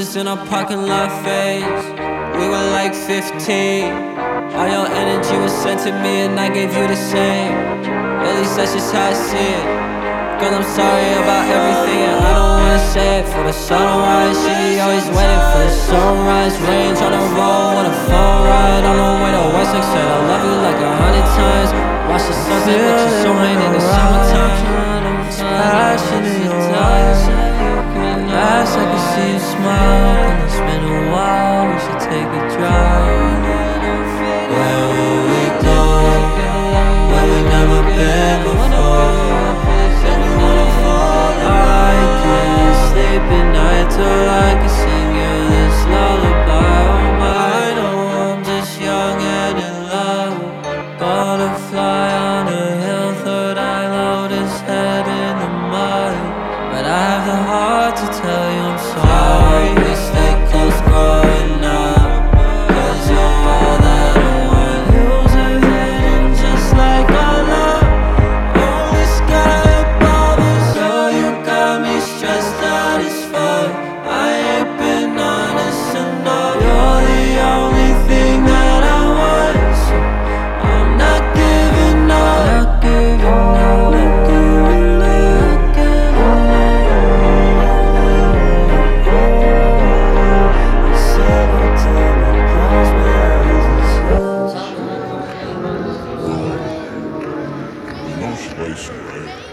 was in our parking lot phase. We were like 15. All your energy was sent to me and I gave you the same. At least that's just how I see it. Girl, I'm sorry about everything and I don't wanna say it. For the sunrise, she always waiting for the sunrise. Rain tryna roll on a phone ride on the way to Wessex. Said I love you like 100 times. Watch the sunset, but you're so rain in the summertime. Passion in your eyes, last I can see you smile. And it's been a while, we should take a drive. Where will we go? Where we never been before. Send you waterfall, I can't sleep at night till I can sing you this lullaby. I know I'm just young and in love. Butterfly on a hill, third eye low, his head in the mud. But I have the heart to tell you I'm sorry. We stay close growing up, 'cause you're all that I want. Hills are hidden just like our love. Only sky above us. Girl, you got me stressed out as fuck. I ain't been honest enough. You're the only thing that I want, so I'm not giving up. not giving up, not giving up, not giving up. I settle till I close my eyes and No space, right?